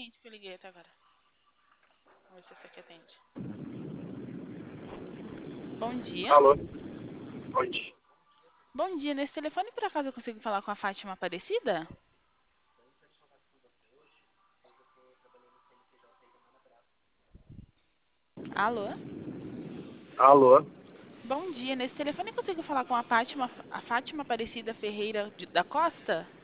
cliente que eu liguei até agora. Vamos ver se essa aqui atende. Bom dia. Alô? Bom dia. Bom dia, nesse telefone por acaso eu consigo falar com a Fátima Aparecida? Alô? Alô? Bom dia, nesse telefone eu consigo falar com a Fátima Aparecida Ferreira da Costa?